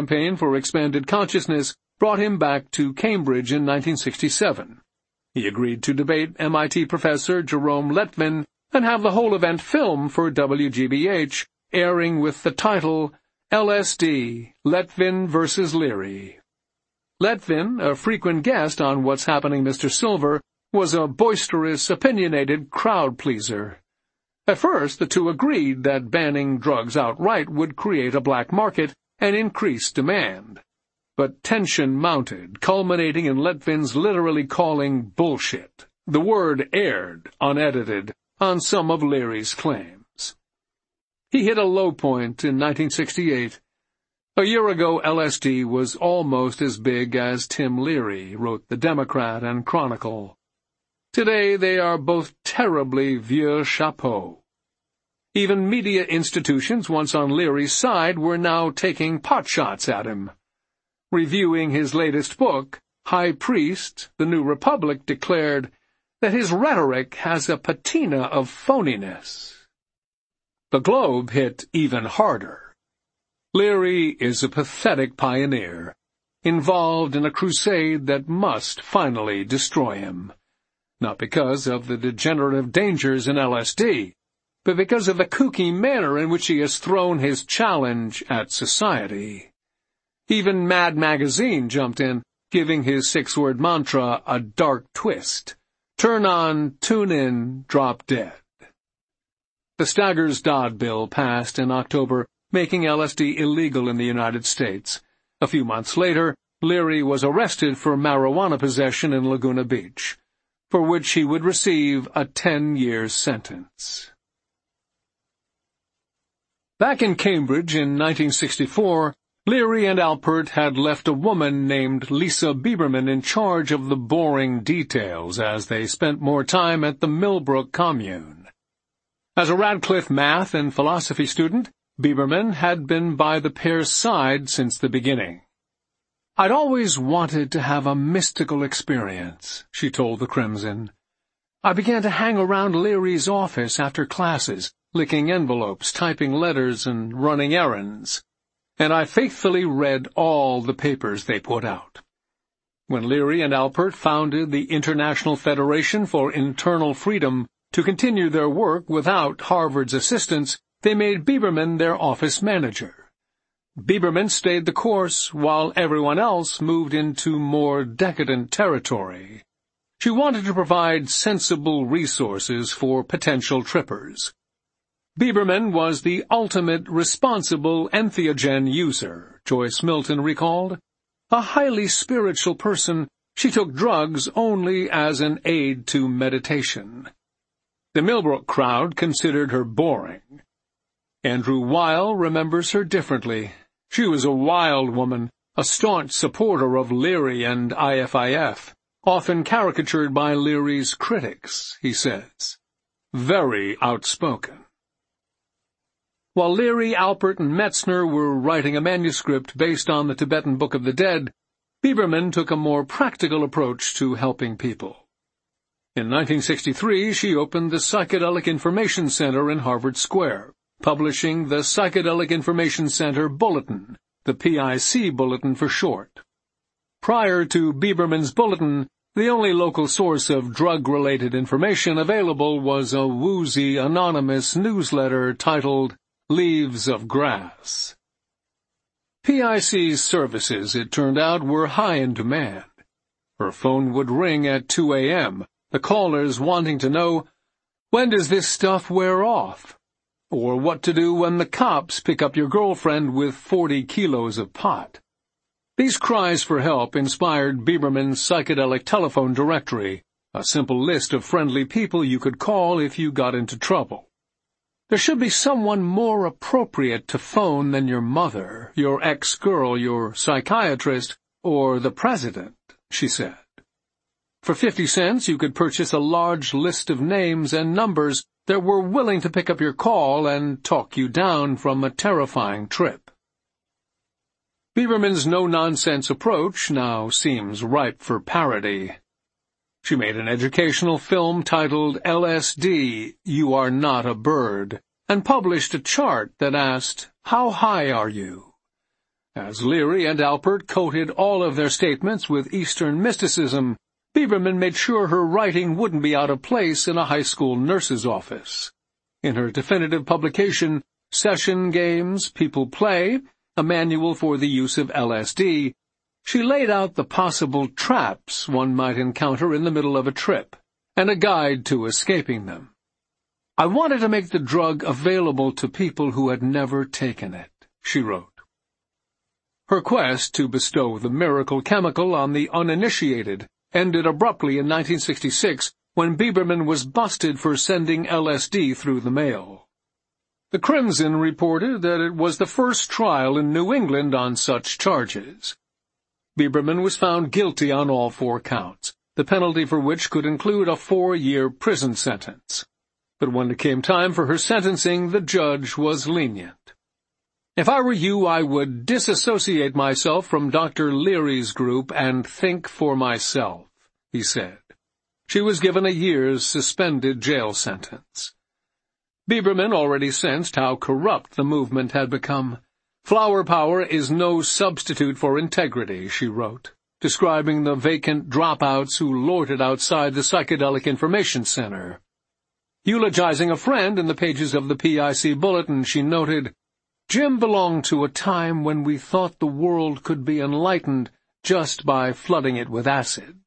campaign for expanded consciousness brought him back to Cambridge in 1967. He agreed to debate MIT professor Jerome Letvin and have the whole event filmed for WGBH, airing with the title LSD, Letvin vs. Leary. Letvin, a frequent guest on What's Happening, Mr. Silver, was a boisterous, opinionated crowd-pleaser. At first, the two agreed that banning drugs outright would create a black market and increase demand. But tension mounted, culminating in Letvin's literally calling bullshit. The word aired, unedited, on some of Leary's claims. He hit a low point in 1968. A year ago, LSD was almost as big as Tim Leary, wrote the Democrat and Chronicle. Today, they are both terribly vieux chapeau. Even media institutions once on Leary's side were now taking potshots at him. Reviewing his latest book, High Priest, The New Republic declared that his rhetoric has a patina of phoniness. The Globe hit even harder. Leary is a pathetic pioneer, involved in a crusade that must finally destroy him. Not because of the degenerative dangers in LSD, but because of the kooky manner in which he has thrown his challenge at society. Even Mad Magazine jumped in, giving his 6-word mantra a dark twist. Turn on, tune in, drop dead. The Staggers-Dodd bill passed in October, making LSD illegal in the United States. A few months later, Leary was arrested for marijuana possession in Laguna Beach, for which he would receive a 10-year sentence. Back in Cambridge in 1964, Leary and Alpert had left a woman named Lisa Biberman in charge of the boring details as they spent more time at the Millbrook commune. As a Radcliffe math and philosophy student, Biberman had been by the pair's side since the beginning. "I'd always wanted to have a mystical experience," she told the Crimson. "I began to hang around Leary's office after classes, licking envelopes, typing letters, and running errands. And I faithfully read all the papers they put out. When Leary and Alpert founded the International Federation for Internal Freedom to continue their work without Harvard's assistance, they made Biberman their office manager. Biberman stayed the course while everyone else moved into more decadent territory. She wanted to provide sensible resources for potential trippers. Biberman was the ultimate responsible entheogen user, Joyce Milton recalled. A highly spiritual person, she took drugs only as an aid to meditation. The Millbrook crowd considered her boring. Andrew Weil remembers her differently. She was a wild woman, a staunch supporter of Leary and IFIF, often caricatured by Leary's critics, he says. Very outspoken. While Leary, Alpert, and Metzner were writing a manuscript based on the Tibetan Book of the Dead, Biberman took a more practical approach to helping people. In 1963, she opened the Psychedelic Information Center in Harvard Square, publishing the Psychedelic Information Center Bulletin, the PIC Bulletin for short. Prior to Biberman's bulletin, the only local source of drug-related information available was a woozy, anonymous newsletter titled Leaves of Grass. PIC's services, it turned out, were high in demand. Her phone would ring at 2 a.m., the callers wanting to know, when does this stuff wear off? Or what to do when the cops pick up your girlfriend with 40 kilos of pot. These cries for help inspired Biberman's psychedelic telephone directory, a simple list of friendly people you could call if you got into trouble. There should be someone more appropriate to phone than your mother, your ex-girl, your psychiatrist, or the president, she said. For 50 cents, you could purchase a large list of names and numbers that were willing to pick up your call and talk you down from a terrifying trip. Biberman's no-nonsense approach now seems ripe for parody. She made an educational film titled LSD, You Are Not a Bird, and published a chart that asked, How high are you? As Leary and Alpert coated all of their statements with Eastern mysticism, Biberman made sure her writing wouldn't be out of place in a high school nurse's office. In her definitive publication, Session Games, People Play, a manual for the use of LSD, she laid out the possible traps one might encounter in the middle of a trip, and a guide to escaping them. "I wanted to make the drug available to people who had never taken it," she wrote. Her quest to bestow the miracle chemical on the uninitiated ended abruptly in 1966 when Biberman was busted for sending LSD through the mail. The Crimson reported that it was the first trial in New England on such charges. Biberman was found guilty on all 4 counts, the penalty for which could include a 4-year prison sentence. But when it came time for her sentencing, the judge was lenient. "If I were you, I would disassociate myself from Dr. Leary's group and think for myself," he said. She was given a year's suspended jail sentence. Biberman already sensed how corrupt the movement had become. "Flower power is no substitute for integrity," she wrote, describing the vacant dropouts who loitered outside the Psychedelic Information Center. Eulogizing a friend in the pages of the PIC Bulletin, she noted, "Jim belonged to a time when we thought the world could be enlightened just by flooding it with acid."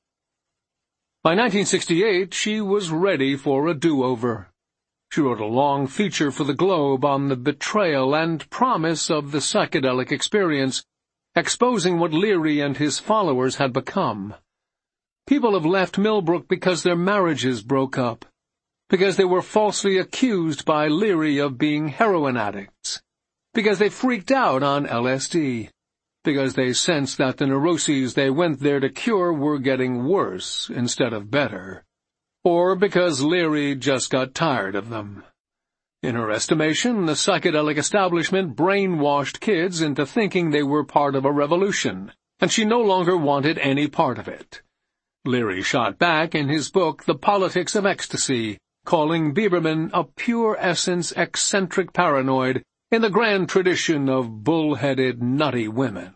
By 1968, she was ready for a do-over. She wrote a long feature for the Globe on the betrayal and promise of the psychedelic experience, exposing what Leary and his followers had become. People have left Millbrook because their marriages broke up, because they were falsely accused by Leary of being heroin addicts, because they freaked out on LSD, because they sensed that the neuroses they went there to cure were getting worse instead of better, or because Leary just got tired of them. In her estimation, the psychedelic establishment brainwashed kids into thinking they were part of a revolution, and she no longer wanted any part of it. Leary shot back in his book The Politics of Ecstasy, calling Biberman a pure-essence eccentric paranoid in the grand tradition of bull-headed, nutty women.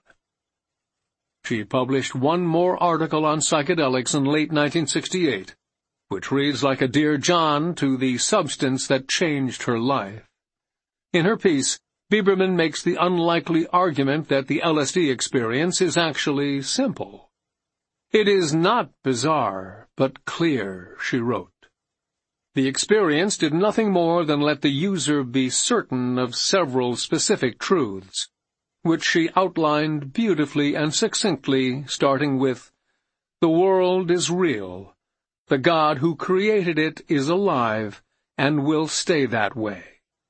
She published one more article on psychedelics in late 1968, which reads like a Dear John to the substance that changed her life. In her piece, Biberman makes the unlikely argument that the LSD experience is actually simple. "It is not bizarre, but clear," she wrote. The experience did nothing more than let the user be certain of several specific truths, which she outlined beautifully and succinctly, starting with, "The world is real. The God who created it is alive and will stay that way."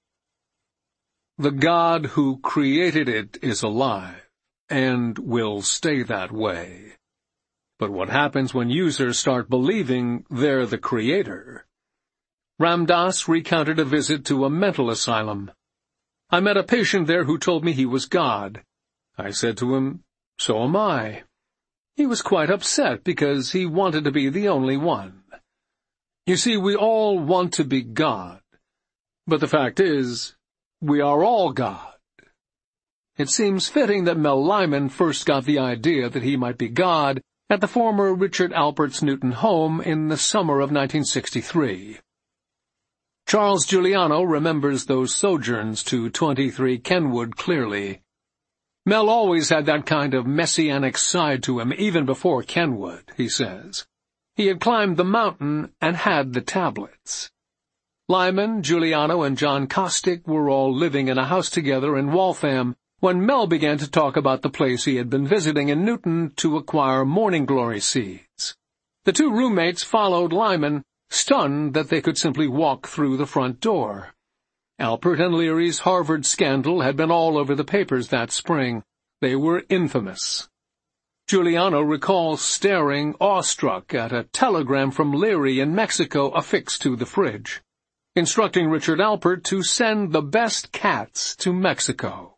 The God who created it is alive and will stay that way. But what happens when users start believing they're the creator? Ram Dass recounted a visit to a mental asylum. "I met a patient there who told me he was God. I said to him, 'So am I.' He was quite upset because he wanted to be the only one. You see, we all want to be God. But the fact is, we are all God." It seems fitting that Mel Lyman first got the idea that he might be God at the former Richard Alpert's Newton home in the summer of 1963. Charles Giuliano remembers those sojourns to 23 Kenwood clearly. "Mel always had that kind of messianic side to him even before Kenwood," he says. "He had climbed the mountain and had the tablets." Lyman, Giuliano, and John Costick were all living in a house together in Waltham when Mel began to talk about the place he had been visiting in Newton to acquire morning glory seeds. The 2 roommates followed Lyman, stunned that they could simply walk through the front door. Alpert and Leary's Harvard scandal had been all over the papers that spring. They were infamous. Giuliano recalls staring awestruck at a telegram from Leary in Mexico affixed to the fridge, instructing Richard Alpert to send the best cats to Mexico.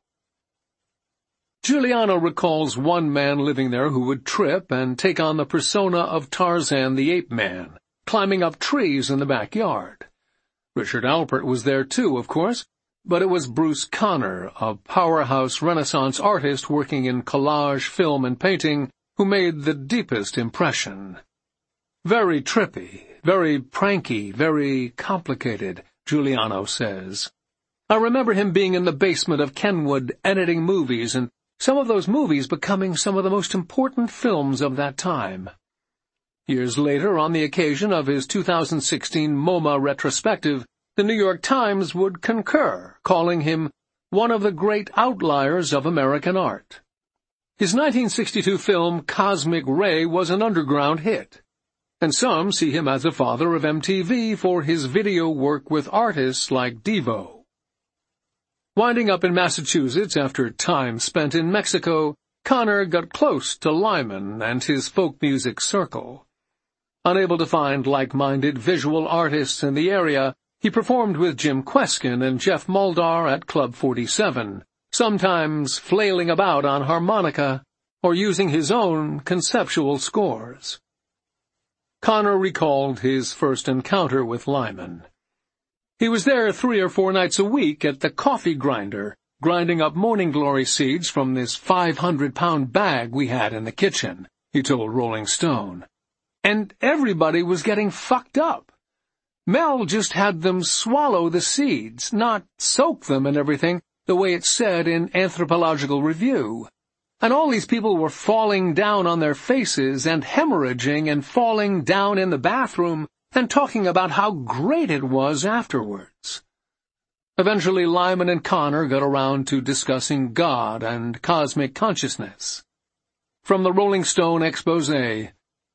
Giuliano recalls one man living there who would trip and take on the persona of Tarzan the Ape Man, climbing up trees in the backyard. Richard Alpert was there too, of course, but it was Bruce Conner, a powerhouse Renaissance artist working in collage, film, and painting, who made the deepest impression. Very trippy, very pranky, very complicated, Giuliano says. I remember him being in the basement of Kenwood editing movies, and some of those movies becoming some of the most important films of that time. Years later, on the occasion of his 2016 MoMA retrospective, the New York Times would concur, calling him one of the great outliers of American art. His 1962 film Cosmic Ray was an underground hit, and some see him as a father of MTV for his video work with artists like Devo. Winding up in Massachusetts after time spent in Mexico, Conner got close to Lyman and his folk music circle. Unable to find like-minded visual artists in the area, he performed with Jim Kweskin and Jeff Muldaur at Club 47, sometimes flailing about on harmonica or using his own conceptual scores. Conner recalled his first encounter with Lyman. He was there 3 or 4 nights a week at the coffee grinder, grinding up morning glory seeds from this 500-pound bag we had in the kitchen, he told Rolling Stone. And everybody was getting fucked up. Mel just had them swallow the seeds, not soak them and everything, the way it said in Anthropological Review. And all these people were falling down on their faces and hemorrhaging and falling down in the bathroom and talking about how great it was afterwards. Eventually, Lyman and Conner got around to discussing God and cosmic consciousness. From the Rolling Stone expose, and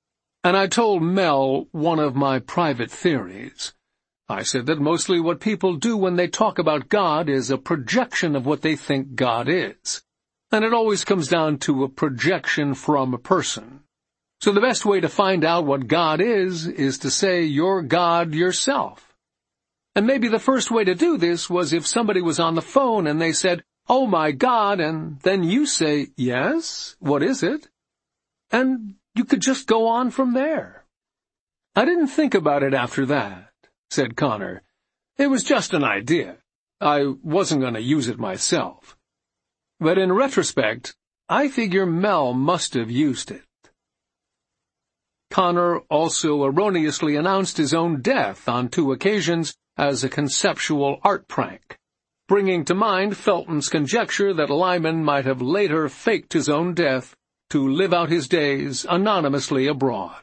I told Mel one of my private theories. I said that mostly what people do when they talk about God is a projection of what they think God is, and it always comes down to a projection from a person. So the best way to find out what God is to say you're God yourself. And maybe the first way to do this was if somebody was on the phone and they said, "Oh my God," and then you say, "Yes, what is it?" And you could just go on from there. I didn't think about it after that, said Conner. It was just an idea. I wasn't going to use it myself. But in retrospect, I figure Mel must have used it. Conner also erroneously announced his own death on 2 occasions as a conceptual art prank, bringing to mind Felton's conjecture that Lyman might have later faked his own death to live out his days anonymously abroad.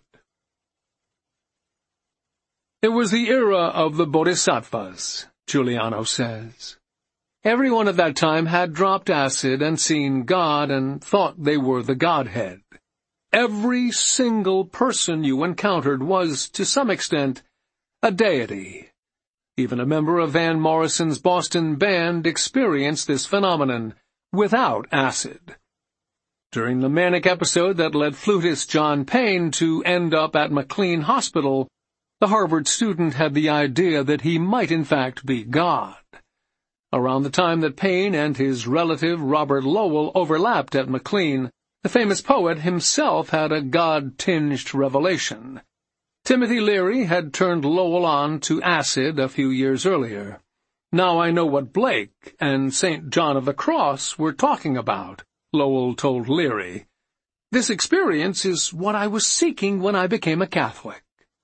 It was the era of the Bodhisattvas, Giuliano says. Everyone at that time had dropped acid and seen God and thought they were the Godhead. Every single person you encountered was, to some extent, a deity. Even a member of Van Morrison's Boston band experienced this phenomenon without acid. During the manic episode that led flutist John Payne to end up at McLean Hospital, the Harvard student had the idea that he might in fact be God. Around the time that Payne and his relative Robert Lowell overlapped at McLean, the famous poet himself had a God-tinged revelation. Timothy Leary had turned Lowell on to acid a few years earlier. Now I know what Blake and St. John of the Cross were talking about, Lowell told Leary. This experience is what I was seeking when I became a Catholic.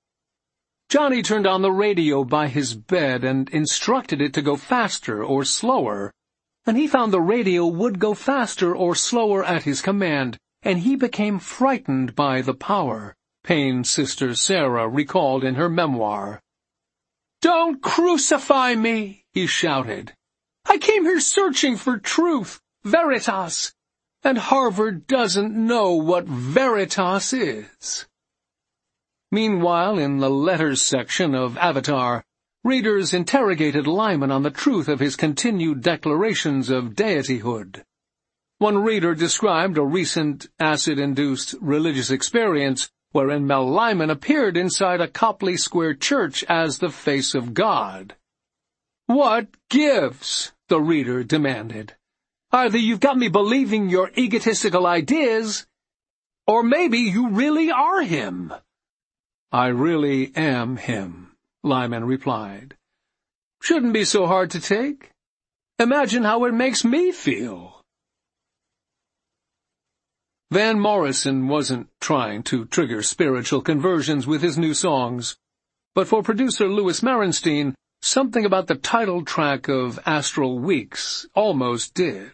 Johnny turned on the radio by his bed and instructed it to go faster or slower, and he found the radio would go faster or slower at his command, and he became frightened by the power, Payne's sister Sarah recalled in her memoir. "Don't crucify me," he shouted. "I came here searching for truth, veritas, and Harvard doesn't know what veritas is." Meanwhile, in the letters section of Avatar, readers interrogated Lyman on the truth of his continued declarations of deityhood. One reader described a recent acid-induced religious experience wherein Mel Lyman appeared inside a Copley Square church as the face of God. "What gives?" the reader demanded. "Either you've got me believing your egotistical ideas, or maybe you really are him." "I really am him," Lyman replied. "Shouldn't be so hard to take. Imagine how it makes me feel." Van Morrison wasn't trying to trigger spiritual conversions with his new songs, but for producer Louis Merenstein, something about the title track of Astral Weeks almost did.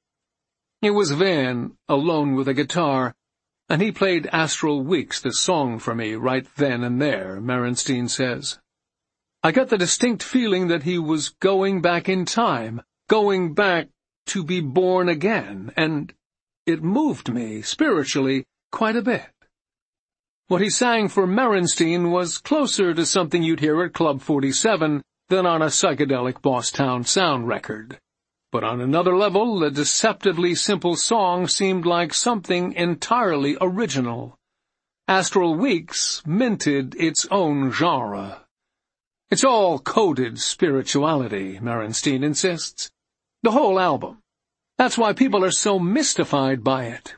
It was Van, alone with a guitar, and he played Astral Weeks, the song, for me right then and there, Merenstein says. I got the distinct feeling that he was going back in time, going back to be born again, and it moved me, spiritually, quite a bit. What he sang for Merenstein was closer to something you'd hear at Club 47 than on a psychedelic Bosstown sound record. But on another level, the deceptively simple song seemed like something entirely original. Astral Weeks minted its own genre. It's all coded spirituality, Merenstein insists. The whole album. That's why people are so mystified by it.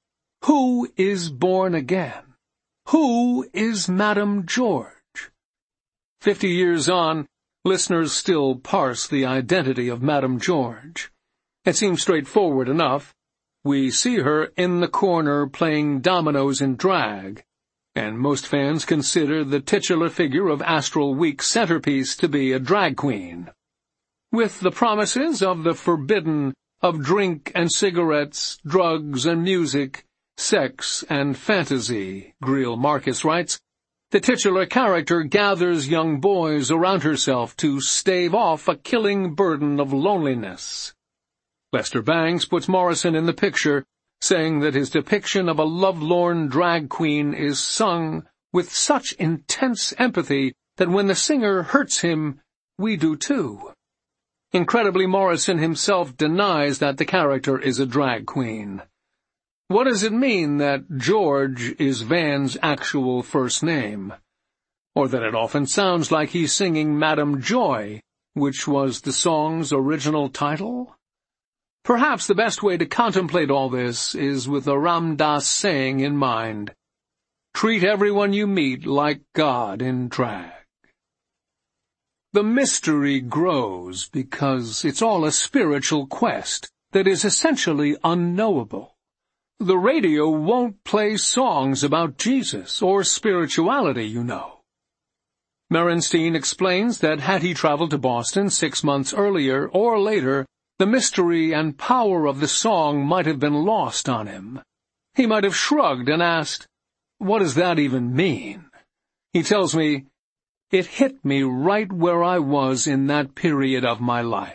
Who is born again? Who is Madame George? 50 years on, listeners still parse the identity of Madame George. It seems straightforward enough. We see her in the corner playing dominoes in drag, and most fans consider the titular figure of Astral Week's centerpiece to be a drag queen. With the promises of the forbidden of drink and cigarettes, drugs and music, sex and fantasy, Greil Marcus writes, the titular character gathers young boys around herself to stave off a killing burden of loneliness. Lester Bangs puts Morrison in the picture, saying that his depiction of a lovelorn drag queen is sung with such intense empathy that when the singer hurts him, we do too. Incredibly, Morrison himself denies that the character is a drag queen. What does it mean that George is Van's actual first name? Or that it often sounds like he's singing Madame Joy, which was the song's original title? Perhaps the best way to contemplate all this is with a Ram Dass saying in mind. Treat everyone you meet like God in drag. The mystery grows because it's all a spiritual quest that is essentially unknowable. The radio won't play songs about Jesus or spirituality, you know. Merenstein explains that had he traveled to Boston 6 months earlier or later, the mystery and power of the song might have been lost on him. He might have shrugged and asked, "What does that even mean?" He tells me, "It hit me right where I was in that period of my life."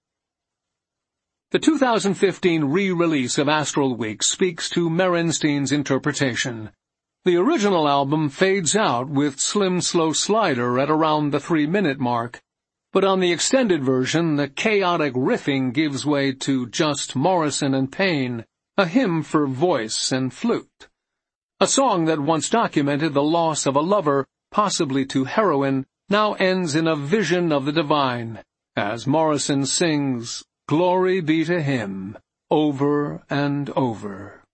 The 2015 re-release of Astral Weeks speaks to Merenstein's interpretation. The original album fades out with Slim Slow Slider at around the 3-minute mark, but on the extended version, the chaotic riffing gives way to just Morrison and Payne, a hymn for voice and flute. A song that once documented the loss of a lover, possibly to heroin, now ends in a vision of the divine, as Morrison sings, "Glory be to him," over and over.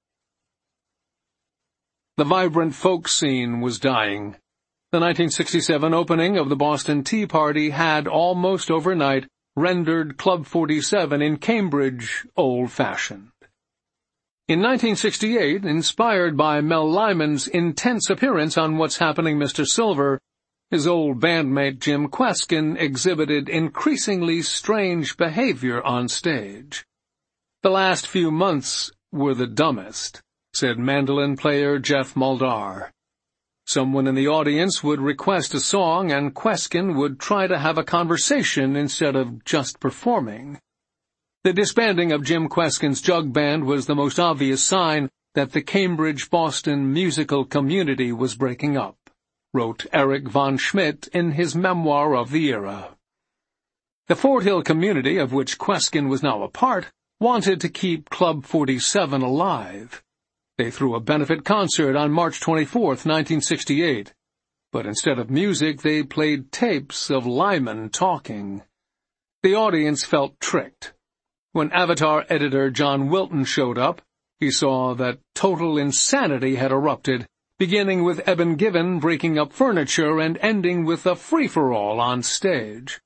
The vibrant folk scene was dying. The 1967 opening of the Boston Tea Party had, almost overnight, rendered Club 47 in Cambridge old-fashioned. In 1968, inspired by Mel Lyman's intense appearance on What's Happening, Mr. Silver, his old bandmate Jim Kweskin exhibited increasingly strange behavior on stage. The last few months were the dumbest, said mandolin player Jeff Muldaur. Someone in the audience would request a song, and Kweskin would try to have a conversation instead of just performing. The disbanding of Jim Kweskin's jug band was the most obvious sign that the Cambridge-Boston musical community was breaking up, wrote Eric von Schmidt in his memoir of the era. The Fort Hill community, of which Kweskin was now a part, wanted to keep Club 47 alive. They threw a benefit concert on March 24, 1968, but instead of music they played tapes of Lyman talking. The audience felt tricked. When Avatar editor John Wilton showed up, he saw that total insanity had erupted, beginning with Eben Given breaking up furniture and ending with a free-for-all on stage.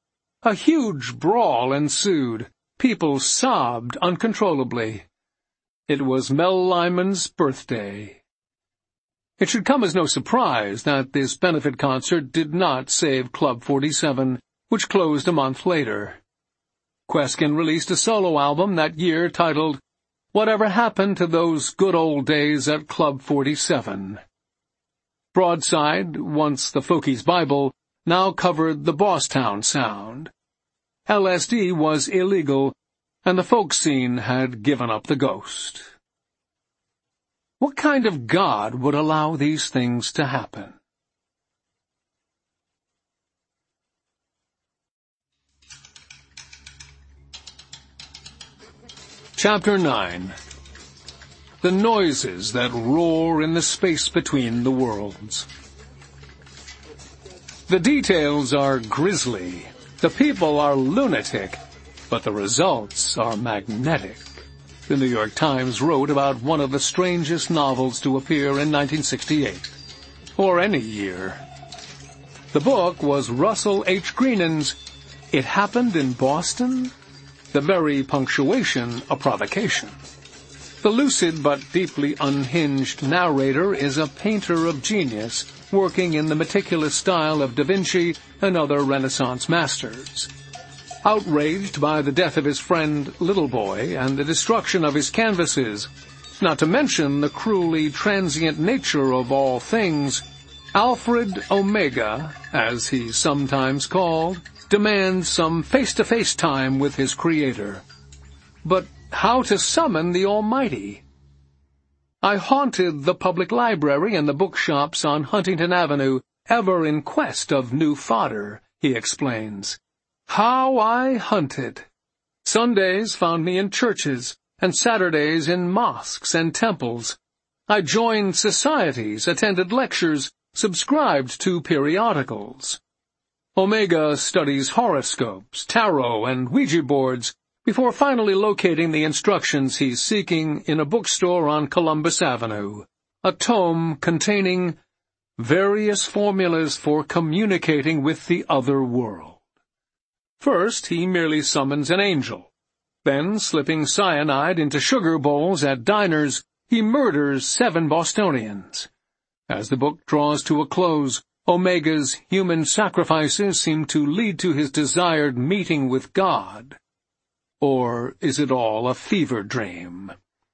A huge brawl ensued. People sobbed uncontrollably. It was Mel Lyman's birthday. It should come as no surprise that this benefit concert did not save Club 47, which closed a month later. Queskin released a solo album that year titled Whatever Happened to Those Good Old Days at Club 47. Broadside, once the Folkies' Bible, now covered the Bosstown sound. LSD was illegal, and the folk scene had given up the ghost. What kind of God would allow these things to happen? Chapter 9. The noises that roar in the space between the worlds. The details are grisly, the people are lunatic, but the results are magnetic. The New York Times wrote about one of the strangest novels to appear in 1968, or any year. The book was Russell H. Greenan's It Happened in Boston? The very punctuation a provocation. The lucid but deeply unhinged narrator is a painter of genius, working in the meticulous style of Da Vinci and other Renaissance masters. Outraged by the death of his friend Little Boy and the destruction of his canvases, not to mention the cruelly transient nature of all things, Alfred Omega, as he's sometimes called, demands some face-to-face time with his creator. But how to summon the Almighty? I haunted the public library and the bookshops on Huntington Avenue, ever in quest of new fodder, he explains. How I hunted! Sundays found me in churches, and Saturdays in mosques and temples. I joined societies, attended lectures, subscribed to periodicals. Omega studies horoscopes, tarot, and Ouija boards before finally locating the instructions he's seeking in a bookstore on Columbus Avenue, a tome containing various formulas for communicating with the other world. First, he merely summons an angel. Then, slipping cyanide into sugar bowls at diners, he murders 7 Bostonians. As the book draws to a close, Omega's human sacrifices seem to lead to his desired meeting with God. Or is it all a fever dream?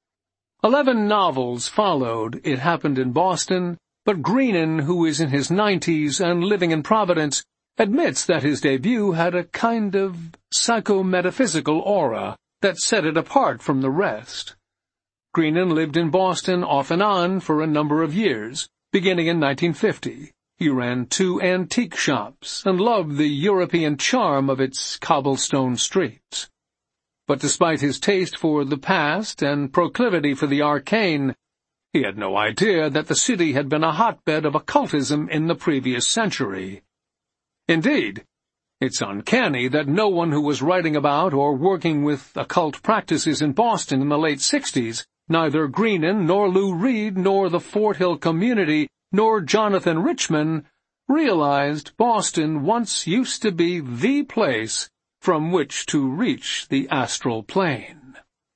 11 novels followed It Happened in Boston, but Greenan, who is in his 90s and living in Providence, admits that his debut had a kind of psychometaphysical aura that set it apart from the rest. Greenan lived in Boston off and on for a number of years, beginning in 1950. He ran 2 antique shops and loved the European charm of its cobblestone streets. But despite his taste for the past and proclivity for the arcane, he had no idea that the city had been a hotbed of occultism in the previous century. Indeed, it's uncanny that no one who was writing about or working with occult practices in Boston in the late 60s, neither Greenan nor Lou Reed nor the Fort Hill community nor Jonathan Richman, realized Boston once used to be the place from which to reach the astral plane.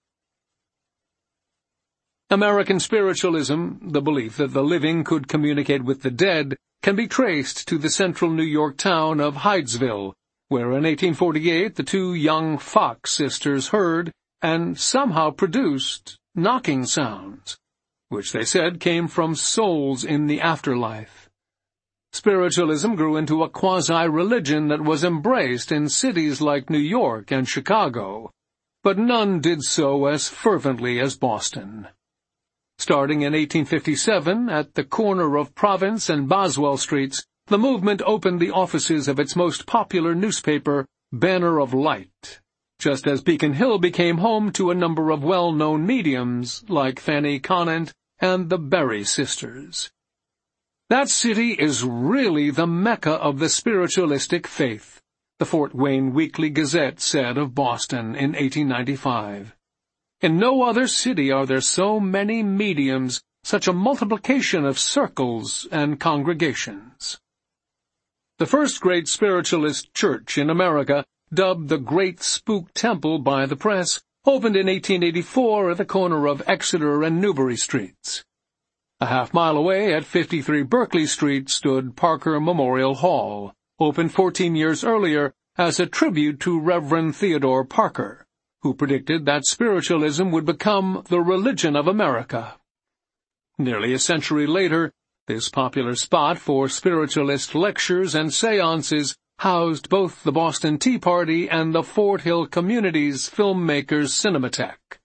American spiritualism, the belief that the living could communicate with the dead, can be traced to the central New York town of Hydesville, where in 1848 the 2 young Fox sisters heard and somehow produced knocking sounds, which they said came from souls in the afterlife. Spiritualism grew into a quasi-religion that was embraced in cities like New York and Chicago, but none did so as fervently as Boston. Starting in 1857, at the corner of Province and Boswell Streets, the movement opened the offices of its most popular newspaper, Banner of Light, just as Beacon Hill became home to a number of well-known mediums like Fanny Conant and the Berry sisters. That city is really the Mecca of the spiritualistic faith, the Fort Wayne Weekly Gazette said of Boston in 1895. In no other city are there so many mediums, such a multiplication of circles and congregations. The first great spiritualist church in America dubbed the Great Spook Temple by the press, opened in 1884 at the corner of Exeter and Newbury Streets. A half-mile away at 53 Berkeley Street stood Parker Memorial Hall, opened 14 years earlier as a tribute to Reverend Theodore Parker, who predicted that spiritualism would become the religion of America. Nearly a century later, this popular spot for spiritualist lectures and seances housed both the Boston Tea Party and the Fort Hill Community's Filmmakers Cinematheque.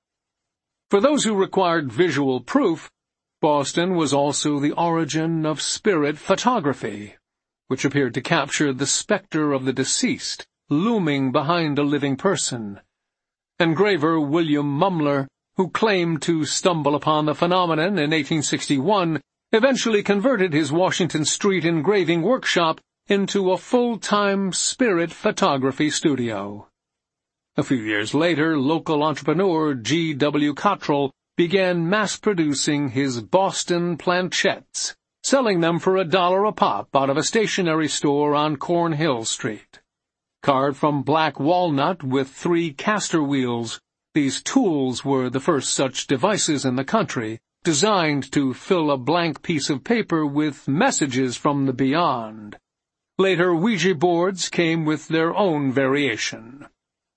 For those who required visual proof, Boston was also the origin of spirit photography, which appeared to capture the specter of the deceased looming behind a living person. Engraver William Mumler, who claimed to stumble upon the phenomenon in 1861, eventually converted his Washington Street engraving workshop into a full-time spirit photography studio. A few years later, local entrepreneur G. W. Cottrell began mass-producing his Boston planchettes, selling them for $1 a pop out of a stationery store on Cornhill Street. Carved from black walnut with 3 caster wheels, these tools were the first such devices in the country, designed to fill a blank piece of paper with messages from the beyond. Later, Ouija boards came with their own variation.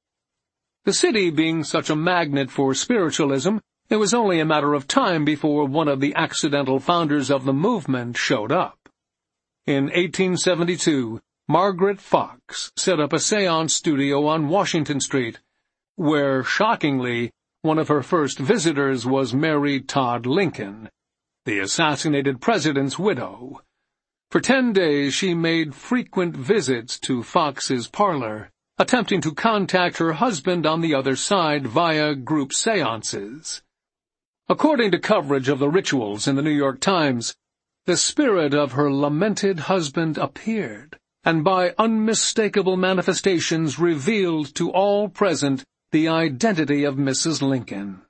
The city being such a magnet for spiritualism, it was only a matter of time before one of the accidental founders of the movement showed up. In 1872, Margaret Fox set up a seance studio on Washington Street, where, shockingly, one of her first visitors was Mary Todd Lincoln, the assassinated president's widow. For 10 days she made frequent visits to Fox's parlor, attempting to contact her husband on the other side via group seances. According to coverage of the rituals in the New York Times, the spirit of her lamented husband appeared, and by unmistakable manifestations revealed to all present the identity of Mrs. Lincoln.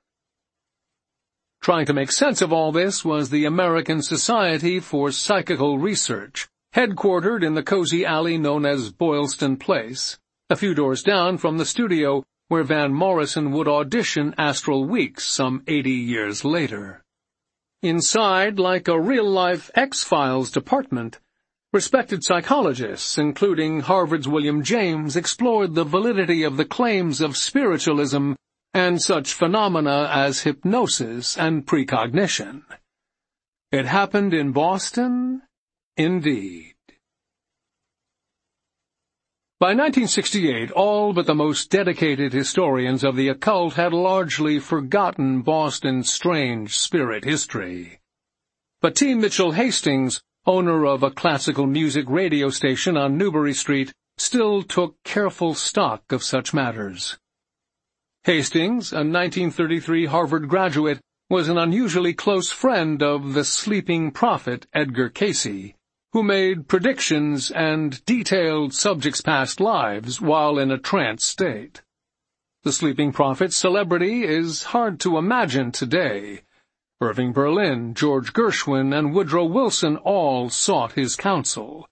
Trying to make sense of all this was the American Society for Psychical Research, headquartered in the cozy alley known as Boylston Place, a few doors down from the studio where Van Morrison would audition Astral Weeks some 80 years later. Inside, like a real-life X-Files department, respected psychologists, including Harvard's William James, explored the validity of the claims of spiritualism and such phenomena as hypnosis and precognition. It happened in Boston? Indeed. By 1968, all but the most dedicated historians of the occult had largely forgotten Boston's strange spirit history. But T. Mitchell Hastings, owner of a classical music radio station on Newbury Street, still took careful stock of such matters. Hastings, a 1933 Harvard graduate, was an unusually close friend of the sleeping prophet Edgar Cayce, who made predictions and detailed subjects' past lives while in a trance state. The sleeping prophet's celebrity is hard to imagine today. Irving Berlin, George Gershwin, and Woodrow Wilson all sought his counsel.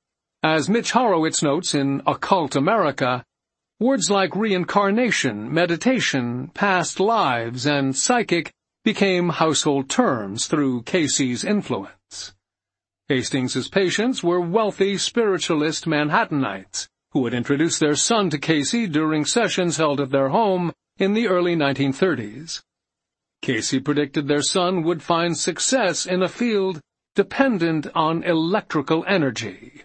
As Mitch Horowitz notes in Occult America, words like reincarnation, meditation, past lives, and psychic became household terms through Cayce's influence. Hastings's patients were wealthy spiritualist Manhattanites who would introduce their son to Cayce during sessions held at their home in the early 1930s. Cayce predicted their son would find success in a field dependent on electrical energy.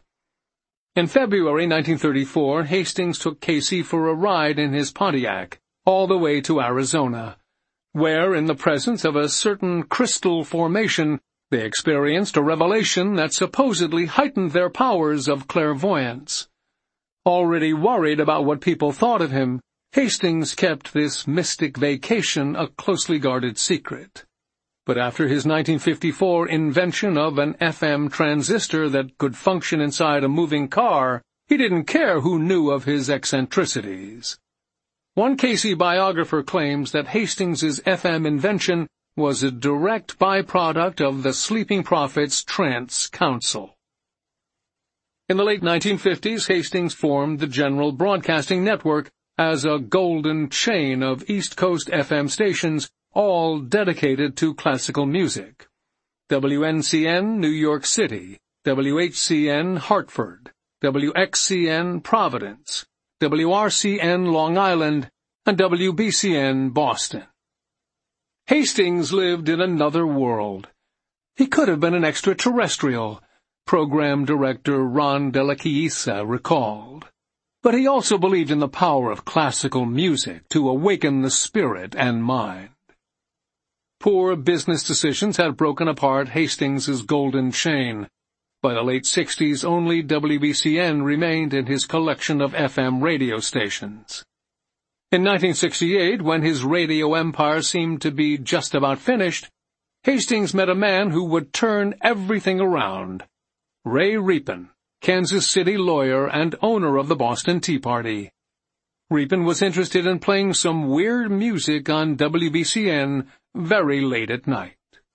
In February 1934, Hastings took Cayce for a ride in his Pontiac, all the way to Arizona, where, in the presence of a certain crystal formation, they experienced a revelation that supposedly heightened their powers of clairvoyance. Already worried about what people thought of him, Hastings kept this mystic vacation a closely guarded secret. But after his 1954 invention of an FM transistor that could function inside a moving car, he didn't care who knew of his eccentricities. One Cayce biographer claims that Hastings's FM invention was a direct byproduct of the sleeping prophet's trance counsel. In the late 1950s, Hastings formed the General Broadcasting Network as a golden chain of East Coast FM stations, all dedicated to classical music. WNCN, New York City, WHCN, Hartford, WXCN, Providence, WRCN, Long Island, and WBCN, Boston. Hastings lived in another world. He could have been an extraterrestrial, program director Ron Della Chiesa recalled. But he also believed in the power of classical music to awaken the spirit and mind. Poor business decisions had broken apart Hastings's golden chain. By the late 60s, only WBCN remained in his collection of FM radio stations. In 1968, when his radio empire seemed to be just about finished, Hastings met a man who would turn everything around. Ray Riepen, Kansas City lawyer and owner of the Boston Tea Party. Riepen was interested in playing some weird music on WBCN very late at night.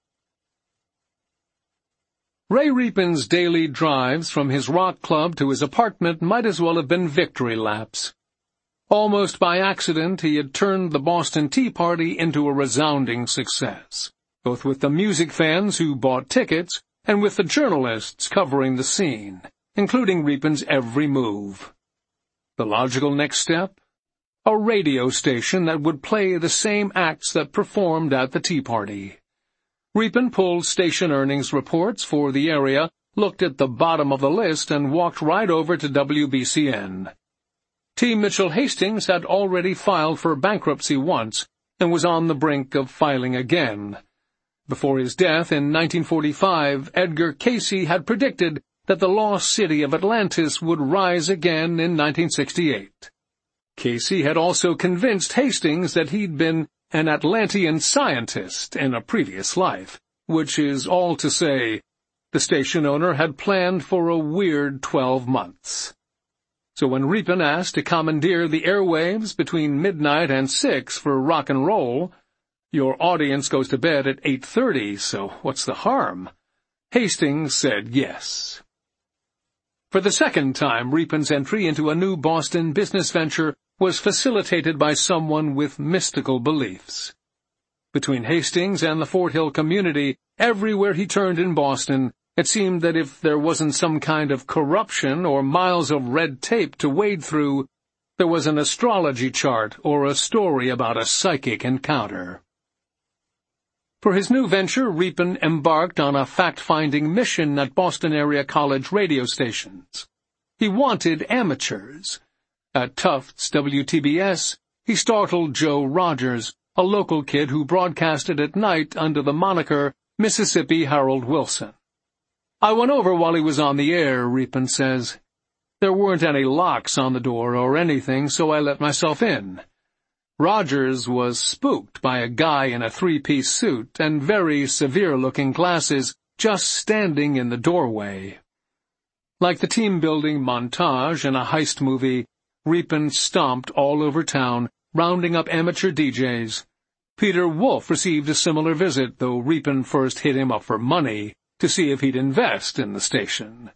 Ray Riepen's daily drives from his rock club to his apartment might as well have been victory laps. Almost by accident, he had turned the Boston Tea Party into a resounding success, both with the music fans who bought tickets and with the journalists covering the scene, including Riepen's every move. The logical next step? A radio station that would play the same acts that performed at the Tea Party. Riepen pulled station earnings reports for the area, looked at the bottom of the list, and walked right over to WBCN. T. Mitchell Hastings had already filed for bankruptcy once and was on the brink of filing again. Before his death in 1945, Edgar Cayce had predicted that the lost city of Atlantis would rise again in 1968. Cayce had also convinced Hastings that he'd been an Atlantean scientist in a previous life, which is all to say, the station owner had planned for a weird 12 months. So when Riepen asked to commandeer the airwaves between midnight and 6 for rock and roll, your audience goes to bed at 8:30, so what's the harm? Hastings said yes. For the second time, Riepen's entry into a new Boston business venture was facilitated by someone with mystical beliefs. Between Hastings and the Fort Hill community, everywhere he turned in Boston, it seemed that if there wasn't some kind of corruption or miles of red tape to wade through, there was an astrology chart or a story about a psychic encounter. For his new venture, Riepen embarked on a fact-finding mission at Boston-area college radio stations. He wanted amateurs. At Tufts WTBS, he startled Joe Rogers, a local kid who broadcasted at night under the moniker Mississippi Harold Wilson. I went over while he was on the air, Riepen says. There weren't any locks on the door or anything, so I let myself in. Rogers was spooked by a guy in a three-piece suit and very severe-looking glasses just standing in the doorway. Like the team-building montage in a heist movie, Riepen stomped all over town, rounding up amateur DJs. Peter Wolf received a similar visit, though Riepen first hit him up for money to see if he'd invest in the station.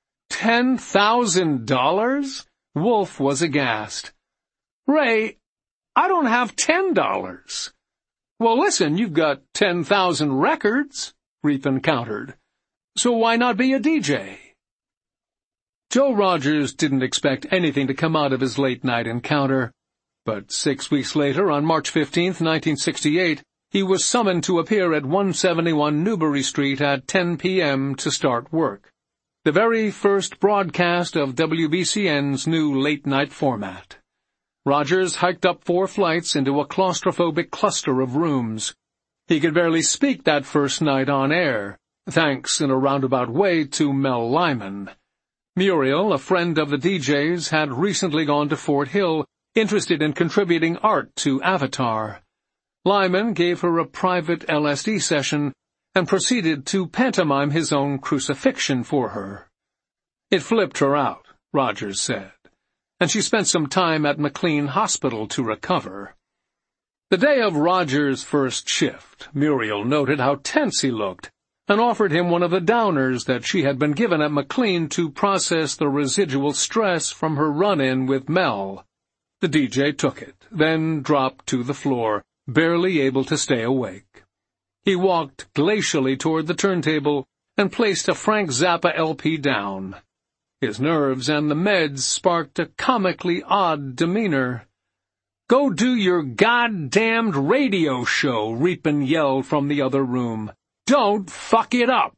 $10,000? Wolf was aghast. Ray, I don't have $10. Well, listen, you've got 10,000 records, Riepen countered. So why not be a DJ? Joe Rogers didn't expect anything to come out of his late-night encounter, but 6 weeks later, on March 15, 1968, he was summoned to appear at 171 Newbury Street at 10 p.m. to start work, the very first broadcast of WBCN's new late-night format. Rogers hiked up 4 flights into a claustrophobic cluster of rooms. He could barely speak that first night on air, thanks in a roundabout way to Mel Lyman. Muriel, a friend of the DJ's, had recently gone to Fort Hill, interested in contributing art to Avatar. Lyman gave her a private LSD session and proceeded to pantomime his own crucifixion for her. It flipped her out, Rogers said, and she spent some time at McLean Hospital to recover. The day of Rogers' first shift, Muriel noted how tense he looked, and offered him one of the downers that she had been given at McLean to process the residual stress from her run-in with Mel. The DJ took it, then dropped to the floor, barely able to stay awake. He walked glacially toward the turntable and placed a Frank Zappa LP down. His nerves and the meds sparked a comically odd demeanor. "Go do your goddamned radio show," Repin yelled from the other room. "Don't fuck it up."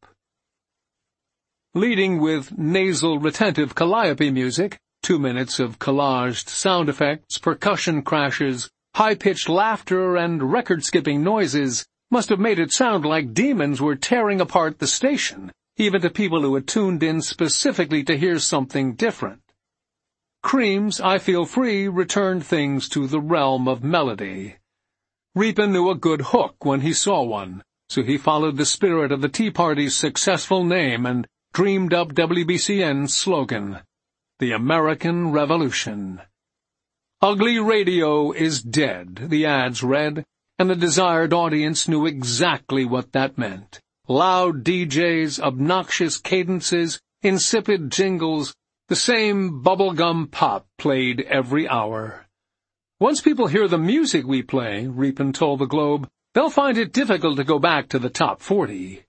Leading with nasal retentive calliope music, 2 minutes of collaged sound effects, percussion crashes, high-pitched laughter, and record-skipping noises, must have made it sound like demons were tearing apart the station, even to people who had tuned in specifically to hear something different. Cream's I Feel Free returned things to the realm of melody. Repin knew a good hook when he saw one, so he followed the spirit of the Tea Party's successful name and dreamed up WBCN's slogan, "The American Revolution." "Ugly radio is dead," the ads read, and the desired audience knew exactly what that meant. Loud DJs, obnoxious cadences, insipid jingles, the same bubblegum pop played every hour. "Once people hear the music we play," Repin told the Globe, "they'll find it difficult to go back to the top 40.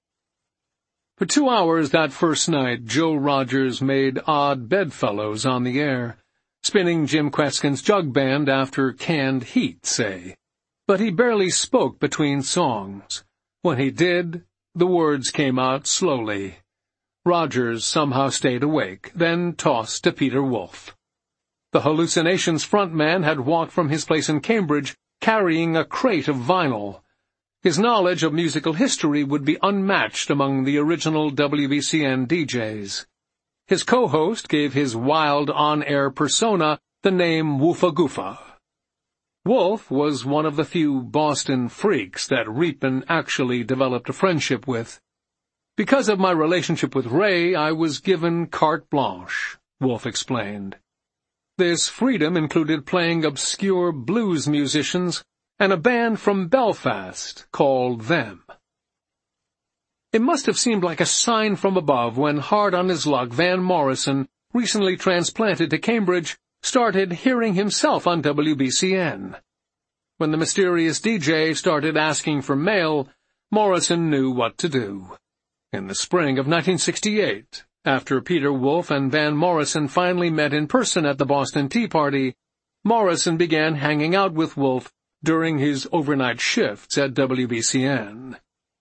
For 2 hours that first night, Joe Rogers made odd bedfellows on the air, spinning Jim Kweskin's jug band after Canned Heat, say. But he barely spoke between songs. When he did, the words came out slowly. Rogers somehow stayed awake, then tossed to Peter Wolf. The Hallucinations frontman had walked from his place in Cambridge carrying a crate of vinyl. His knowledge of musical history would be unmatched among the original WBCN DJs. His co-host gave his wild on-air persona the name Woofa Goofa. Wolf was one of the few Boston freaks that Repin actually developed a friendship with. "Because of my relationship with Ray, I was given carte blanche," Wolf explained. This freedom included playing obscure blues musicians and a band from Belfast called Them. It must have seemed like a sign from above when, hard on his luck, Van Morrison, recently transplanted to Cambridge, started hearing himself on WBCN. When the mysterious DJ started asking for mail, Morrison knew what to do. In the spring of 1968, after Peter Wolf and Van Morrison finally met in person at the Boston Tea Party, Morrison began hanging out with Wolf during his overnight shifts at WBCN.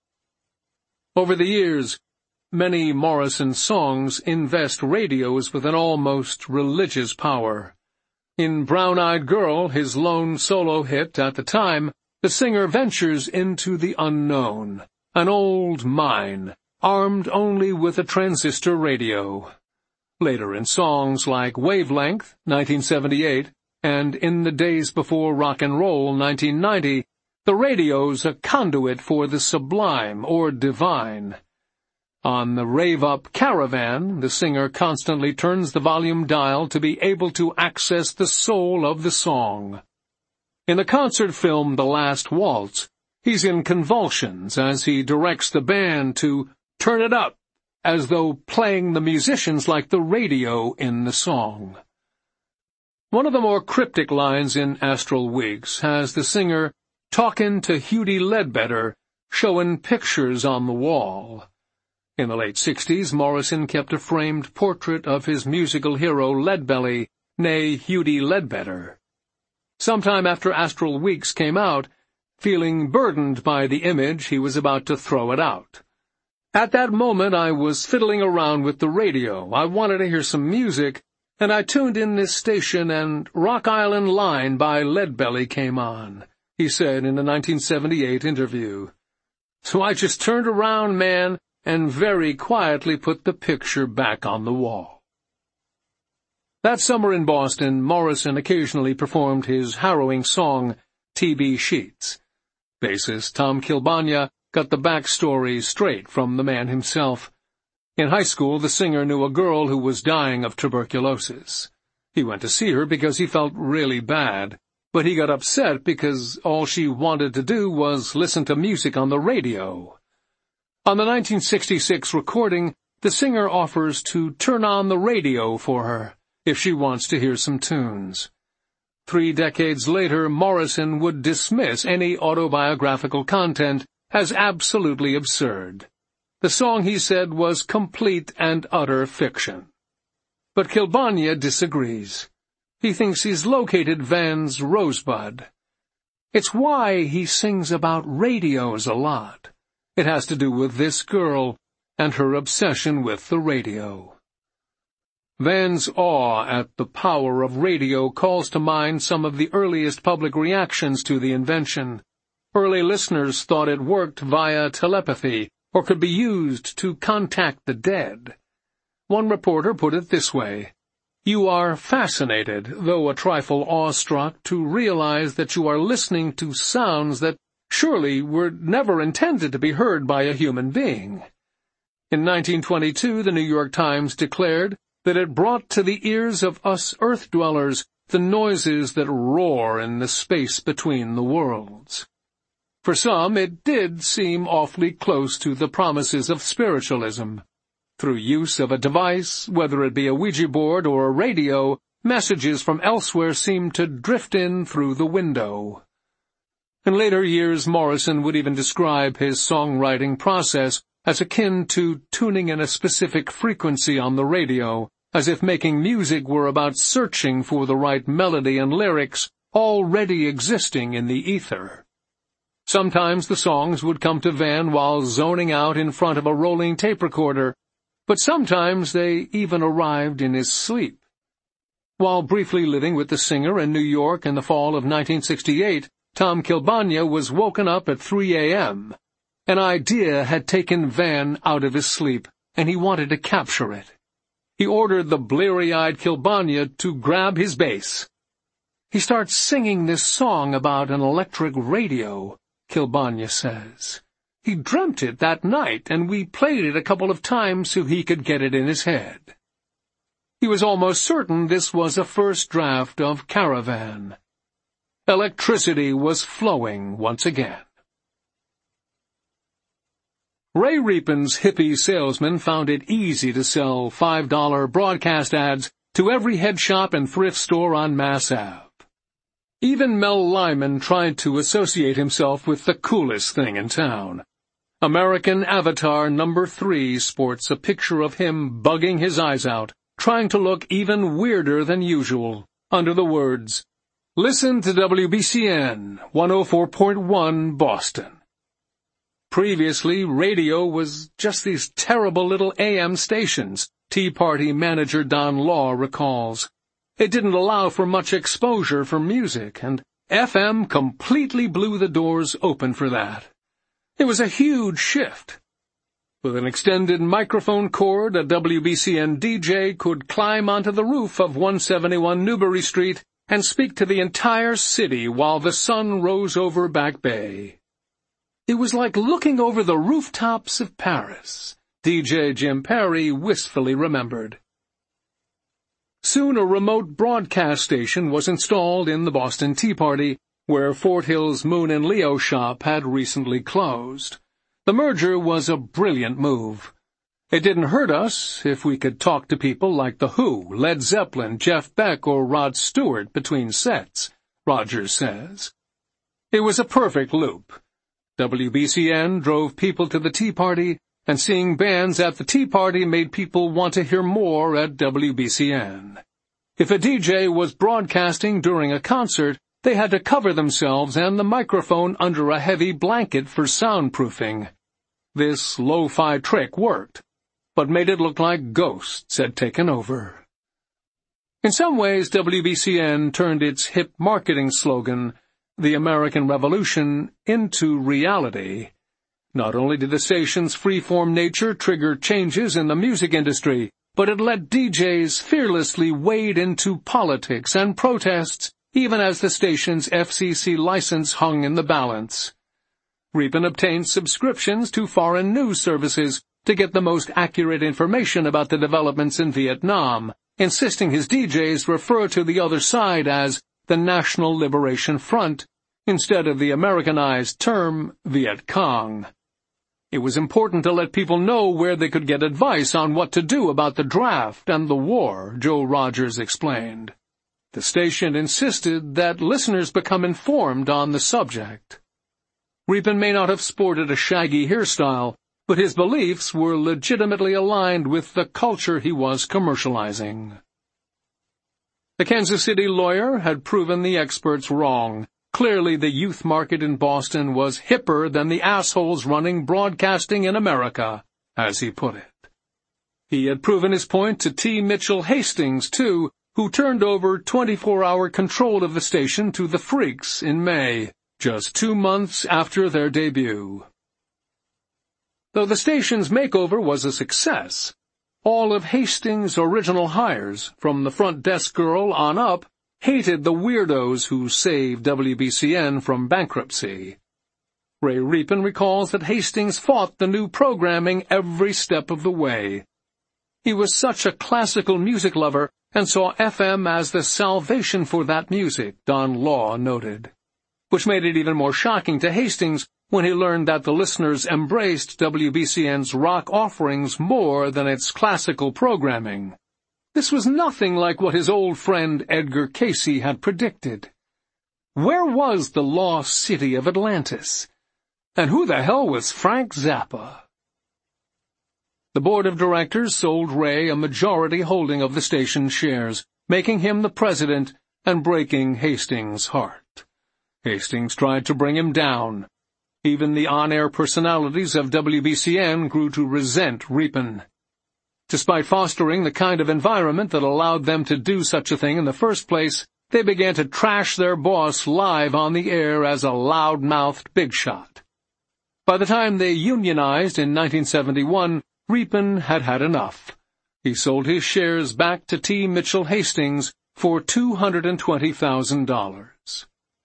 Over the years, many Morrison songs invest radios with an almost religious power. In Brown-Eyed Girl, his lone solo hit at the time, the singer ventures into the unknown, an old mine, armed only with a transistor radio. Later in songs like Wavelength, 1978, and In the Days Before Rock and Roll, 1990, the radio's a conduit for the sublime or divine. On the Rave-Up Caravan, the singer constantly turns the volume dial to be able to access the soul of the song. In the concert film The Last Waltz, he's in convulsions as he directs the band to turn it up, as though playing the musicians like the radio in the song. One of the more cryptic lines in Astral Weeks has the singer talking to Hughie Ledbetter, showing pictures on the wall. In the late 60s, Morrison kept a framed portrait of his musical hero Leadbelly, née Hughie Ledbetter. Sometime after Astral Weeks came out, feeling burdened by the image, he was about to throw it out. "At that moment, I was fiddling around with the radio. I wanted to hear some music, and I tuned in this station, and Rock Island Line by Leadbelly came on," he said in a 1978 interview. "So I just turned around, man, and very quietly put the picture back on the wall." That summer in Boston, Morrison occasionally performed his harrowing song, T.B. Sheets. Bassist Tom Kilbania got the backstory straight from the man himself. In high school, the singer knew a girl who was dying of tuberculosis. He went to see her because he felt really bad, but he got upset because all she wanted to do was listen to music on the radio. On the 1966 recording, the singer offers to turn on the radio for her if she wants to hear some tunes. 3 decades later, Morrison would dismiss any autobiographical content as absolutely absurd. The song, he said, was complete and utter fiction. But Kilbania disagrees. He thinks he's located Van's Rosebud. It's why he sings about radios a lot. It has to do with this girl and her obsession with the radio. Van's awe at the power of radio calls to mind some of the earliest public reactions to the invention. Early listeners thought it worked via telepathy or could be used to contact the dead. One reporter put it this way: "You are fascinated, though a trifle awestruck, to realize that you are listening to sounds that surely were never intended to be heard by a human being." In 1922, the New York Times declared that it brought to the ears of us earth-dwellers the noises that roar in the space between the worlds. For some, it did seem awfully close to the promises of spiritualism. Through use of a device, whether it be a Ouija board or a radio, messages from elsewhere seemed to drift in through the window. In later years, Morrison would even describe his songwriting process as akin to tuning in a specific frequency on the radio, as if making music were about searching for the right melody and lyrics already existing in the ether. Sometimes the songs would come to Van while zoning out in front of a rolling tape recorder, but sometimes they even arrived in his sleep. While briefly living with the singer in New York in the fall of 1968, Tom Kilbania was woken up at 3 a.m. An idea had taken Van out of his sleep, and he wanted to capture it. He ordered the bleary-eyed Kilbania to grab his bass. He starts singing this song about an electric radio, Kilbania says. He dreamt it that night, and we played it a couple of times so he could get it in his head. He was almost certain this was a first draft of Caravan. Electricity was flowing once again. Ray Repin's hippie salesman found it easy to sell $5 broadcast ads to every head shop and thrift store on Mass Ave. Even Mel Lyman tried to associate himself with the coolest thing in town. American Avatar number 3 sports a picture of him bugging his eyes out, trying to look even weirder than usual, under the words, "Listen to WBCN 104.1 Boston." Previously, radio was just these terrible little AM stations, Tea Party manager Don Law recalls. It didn't allow for much exposure for music, and FM completely blew the doors open for that. It was a huge shift. With an extended microphone cord, a WBCN DJ could climb onto the roof of 171 Newbury Street and speak to the entire city while the sun rose over Back Bay. It was like looking over the rooftops of Paris, DJ Jim Perry wistfully remembered. Soon a remote broadcast station was installed in the Boston Tea Party, where Fort Hill's Moon and Leo shop had recently closed. The merger was a brilliant move. It didn't hurt us if we could talk to people like The Who, Led Zeppelin, Jeff Beck, or Rod Stewart between sets, Rogers says. It was a perfect loop. WBCN drove people to the Tea Party, and seeing bands at the Tea Party made people want to hear more at WBCN. If a DJ was broadcasting during a concert, they had to cover themselves and the microphone under a heavy blanket for soundproofing. This lo-fi trick worked, but made it look like ghosts had taken over. In some ways, WBCN turned its hip marketing slogan, "The American Revolution," into reality. Not only did the station's free-form nature trigger changes in the music industry, but it let DJs fearlessly wade into politics and protests, even as the station's FCC license hung in the balance. Repin obtained subscriptions to foreign news services to get the most accurate information about the developments in Vietnam, insisting his DJs refer to the other side as the National Liberation Front, instead of the Americanized term Viet Cong. It was important to let people know where they could get advice on what to do about the draft and the war, Joe Rogers explained. The station insisted that listeners become informed on the subject. Ripon may not have sported a shaggy hairstyle, but his beliefs were legitimately aligned with the culture he was commercializing. The Kansas City lawyer had proven the experts wrong. Clearly, the youth market in Boston was hipper than the assholes running broadcasting in America, as he put it. He had proven his point to T. Mitchell Hastings, too, who turned over 24-hour control of the station to the Freaks in May, just 2 months after their debut. Though the station's makeover was a success, all of Hastings' original hires, from the front desk girl on up, hated the weirdos who saved WBCN from bankruptcy. Ray Ripon recalls that Hastings fought the new programming every step of the way. He was such a classical music lover and saw FM as the salvation for that music, Don Law noted, which made it even more shocking to Hastings when he learned that the listeners embraced WBCN's rock offerings more than its classical programming. This was nothing like what his old friend Edgar Casey had predicted. Where was the lost city of Atlantis? And who the hell was Frank Zappa? The board of directors sold Ray a majority holding of the station's shares, making him the president and breaking Hastings' heart. Hastings tried to bring him down. Even the on-air personalities of WBCN grew to resent Ripon. Despite fostering the kind of environment that allowed them to do such a thing in the first place, they began to trash their boss live on the air as a loud-mouthed big shot. By the time they unionized in 1971, Ripon had had enough. He sold his shares back to T. Mitchell Hastings for $220,000.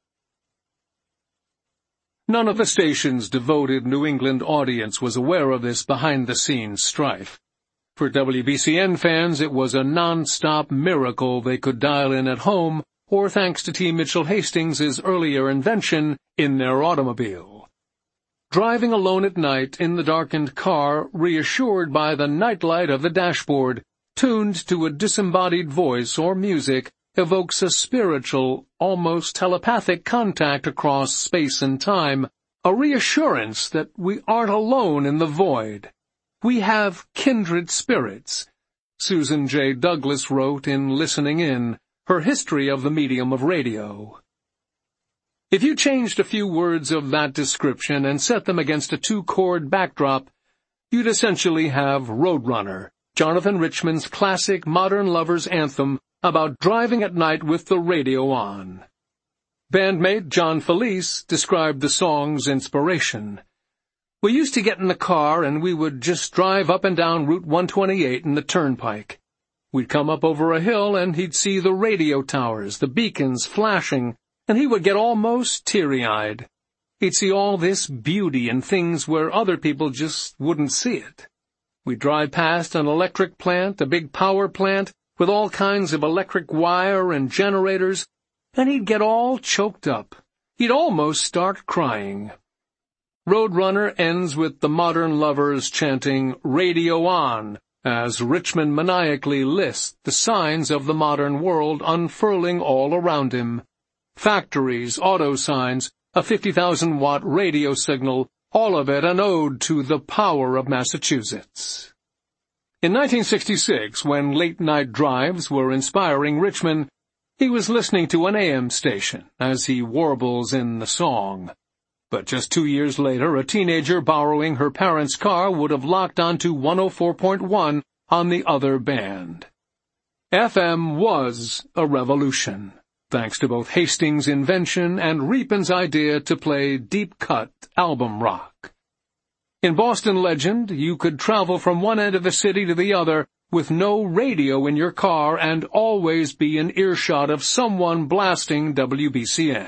None of the station's devoted New England audience was aware of this behind-the-scenes strife. For WBCN fans, it was a non-stop miracle they could dial in at home, or thanks to T. Mitchell Hastings' earlier invention, in their automobile. Driving alone at night in the darkened car, reassured by the nightlight of the dashboard, tuned to a disembodied voice or music, evokes a spiritual, almost telepathic contact across space and time, a reassurance that we aren't alone in the void. We have kindred spirits, Susan J. Douglas wrote in Listening In, her history of the medium of radio. If you changed a few words of that description and set them against a 2-chord backdrop, you'd essentially have Roadrunner, Jonathan Richman's classic modern lover's anthem about driving at night with the radio on. Bandmate John Felice described the song's inspiration. We used to get in the car and we would just drive up and down Route 128 in the turnpike. We'd come up over a hill and he'd see the radio towers, the beacons flashing, and he would get almost teary-eyed. He'd see all this beauty and things where other people just wouldn't see it. We'd drive past an electric plant, a big power plant, with all kinds of electric wire and generators, and he'd get all choked up. He'd almost start crying. Roadrunner ends with the modern lovers chanting "Radio On," as Richman maniacally lists the signs of the modern world unfurling all around him. Factories, auto signs, a 50,000-watt radio signal, all of it an ode to the power of Massachusetts. In 1966, when late-night drives were inspiring Richman, he was listening to an AM station, as he warbles in the song. But just 2 years later, a teenager borrowing her parents' car would have locked onto 104.1 on the other band. FM was a revolution, thanks to both Hastings' invention and Ripon's idea to play deep-cut album rock. In Boston legend, you could travel from one end of the city to the other with no radio in your car and always be in earshot of someone blasting WBCN.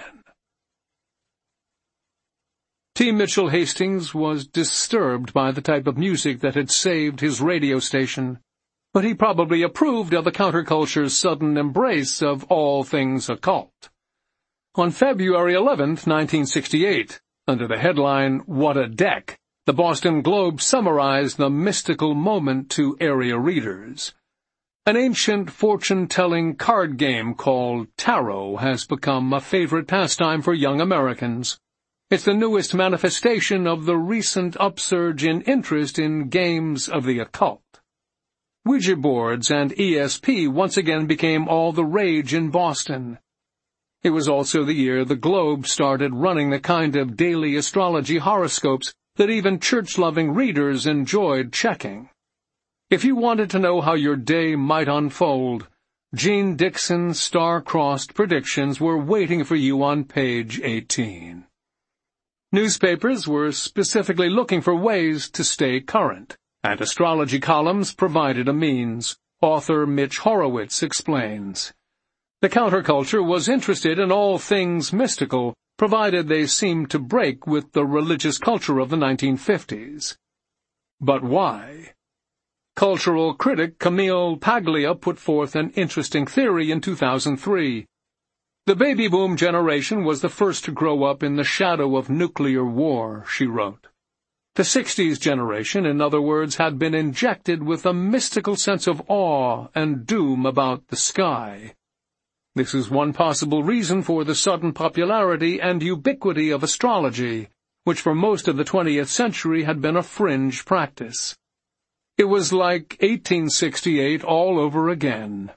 T. Mitchell Hastings was disturbed by the type of music that had saved his radio station, but he probably approved of the counterculture's sudden embrace of all things occult. On February 11, 1968, under the headline, "What a Deck," The Boston Globe summarized the mystical moment to area readers. An ancient fortune-telling card game called tarot has become a favorite pastime for young Americans. It's the newest manifestation of the recent upsurge in interest in games of the occult. Ouija boards and ESP once again became all the rage in Boston. It was also the year the Globe started running the kind of daily astrology horoscopes that even church-loving readers enjoyed checking. If you wanted to know how your day might unfold, Jean Dixon's star-crossed predictions were waiting for you on page 18. Newspapers were specifically looking for ways to stay current, and astrology columns provided a means. Author Mitch Horowitz explains. The counterculture was interested in all things mystical, provided they seemed to break with the religious culture of the 1950s. But why? Cultural critic Camille Paglia put forth an interesting theory in 2003. The baby boom generation was the first to grow up in the shadow of nuclear war, she wrote. The 60s generation, in other words, had been injected with a mystical sense of awe and doom about the sky. This is one possible reason for the sudden popularity and ubiquity of astrology, which for most of the 20th century had been a fringe practice. It was like 1868 all over again.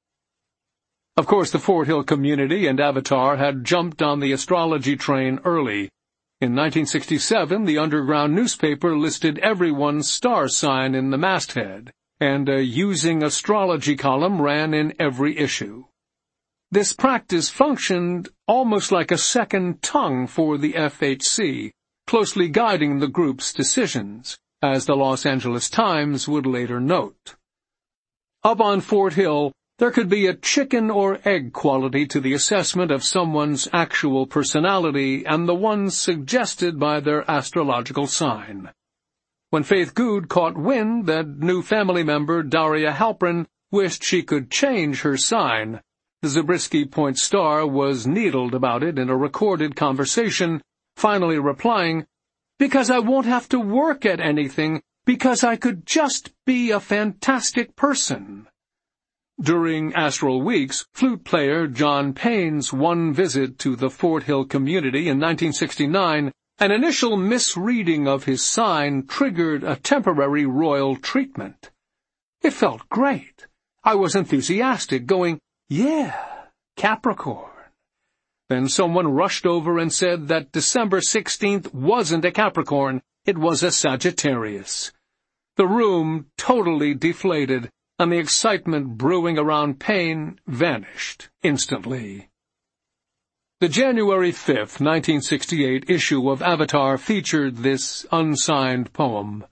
Of course, the Fort Hill community and Avatar had jumped on the astrology train early. In 1967, the underground newspaper listed everyone's star sign in the masthead, and a using astrology column ran in every issue. This practice functioned almost like a second tongue for the FHC, closely guiding the group's decisions, as the Los Angeles Times would later note. Up on Fort Hill, there could be a chicken or egg quality to the assessment of someone's actual personality and the ones suggested by their astrological sign. When Faith Good caught wind that new family member Daria Halprin wished she could change her sign, the Zabriskie Point Star was needled about it in a recorded conversation, finally replying, "Because I won't have to work at anything, because I could just be a fantastic person." During Astral Weeks, flute player John Payne's one visit to the Fort Hill community in 1969, an initial misreading of his sign triggered a temporary royal treatment. It felt great. I was enthusiastic, going, "Yeah, Capricorn." Then someone rushed over and said that December 16th wasn't a Capricorn, it was a Sagittarius. The room totally deflated, and the excitement brewing around Payne vanished instantly. The January 5th, 1968 issue of Avatar featured this unsigned poem.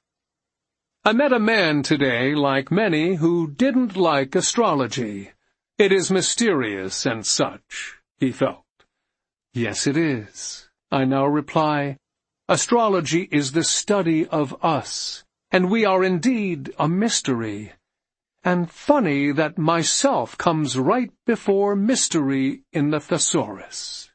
I met a man today, like many, who didn't like astrology. It is mysterious and such, he felt. Yes, it is. I now reply, astrology is the study of us, and we are indeed a mystery. And funny that myself comes right before mystery in the thesaurus.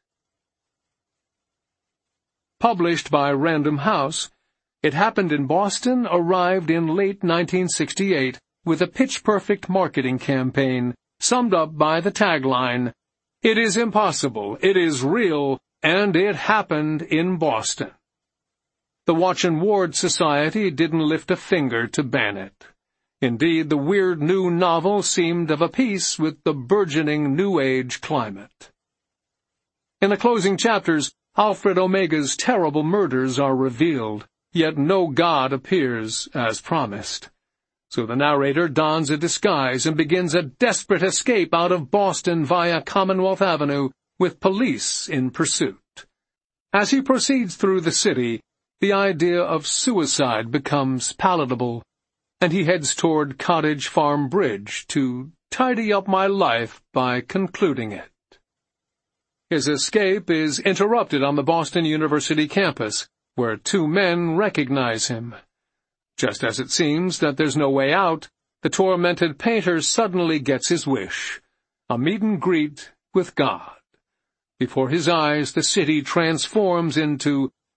Published by Random House, It Happened in Boston arrived in late 1968 with a pitch-perfect marketing campaign, summed up by the tagline, "It is impossible, it is real, and it happened in Boston." The Watch and Ward Society didn't lift a finger to ban it. Indeed, the weird new novel seemed of a piece with the burgeoning New Age climate. In the closing chapters, Alfred Omega's terrible murders are revealed, yet no god appears as promised. So the narrator dons a disguise and begins a desperate escape out of Boston via Commonwealth Avenue, with police in pursuit. As he proceeds through the city, the idea of suicide becomes palatable, and he heads toward Cottage Farm Bridge to tidy up my life by concluding it. His escape is interrupted on the Boston University campus, where two men recognize him. Just as it seems that there's no way out, the tormented painter suddenly gets his wish, a meet and greet with God. Before his eyes, the city transforms into